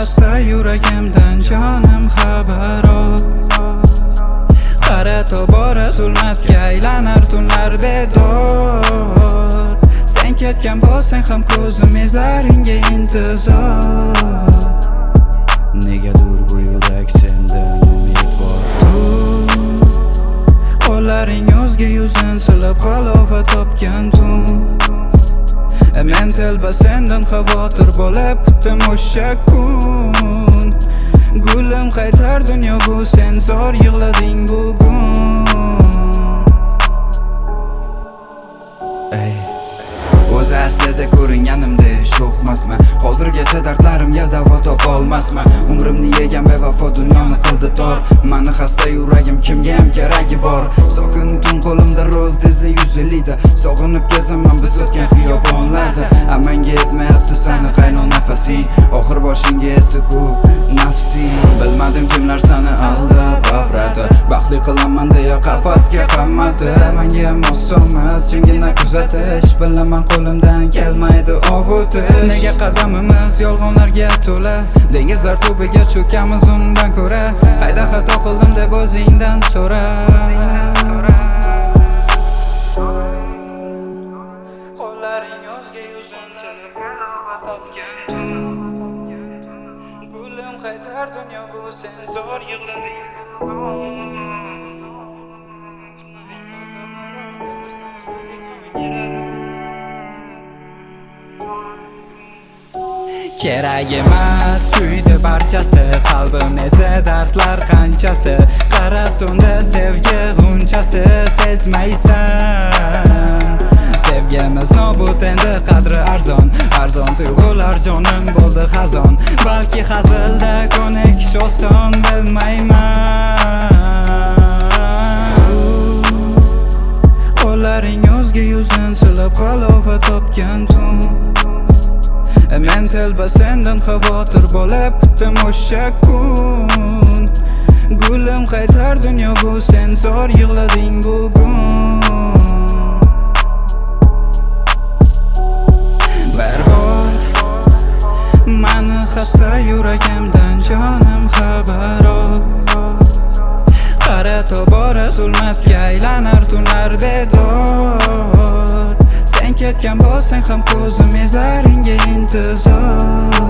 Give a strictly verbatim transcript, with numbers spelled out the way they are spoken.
xasta yuragimdan jonim xabar ol. Qara tobora zulmatga aylanar tunlar bedor. Sen ketgan bo'lsang ham ko'zim izlaringga intizor. Negadir bu yurak sendan umidvor. Qo'llaring o'zga yuzin silab halovat topgan tun. Men telba sendan xavotir bo'lib kutdim o'sha kun. Gulim qaytar dunyo bu sen zor yig'lading bugun. Ey o'zi aslida ko'ringanimdek sho'xmasman. Hozirgacha dardlarimga davo topolmasman. Umrimni yegan bevafo dunyoni qildi tor. Mani xasta yuragim kimga ham keragi bor. Sokin tun qo'limda rol tezda yuz ellikda. Sog'inib kezaman biz o'tgan xiyobonlarda. Amanga yetmayapti sani qaynon nafasing. Oxir boshingga yetdi-ku nafsing. Bilmadim kimlar sani aldab avradi. Baxtli qilaman deya qafasga qammadi. Menga osonmas jimgina kuzatish. Bilaman qo'limdan kelmaydi ovutish. Nega qadamimiz yolg'onlarga to'la. Dengizlar tubiga cho'kamiz undan ko'ra. Qayda xato qildim deb o'zingdan so'ra. Qo'llaring o'zga yuzin silib halovat topgan tun. Gulim qaytar dunyo bu sen zor yig'lading bugun. Kerak emas kuydi barchasi, qalbim esa dardlar qanchasi. Qara so'nda sevgi g'unchasi, sezmaysan. Sevgimiz nobud endi qadri arzon. Arzon tuyg'ular jonim bo'ldi xazon. Balki hazilda ko'nikish oson, bilmayman. Qo'llaring o'zga yuzin silab halovat topgan tun. Men telba sendan xavotir bo'lib kutdim o'sha kun. Gulim qaytar dunyo bu sen zor yig'lading bugun. Barbor mani xasta yuragimdan jonim xabar ol. Qara tobora zulmatga aylanar tunlar bedor. Sen ketgan bo'lsang ham ko'zim izlaringga intizor.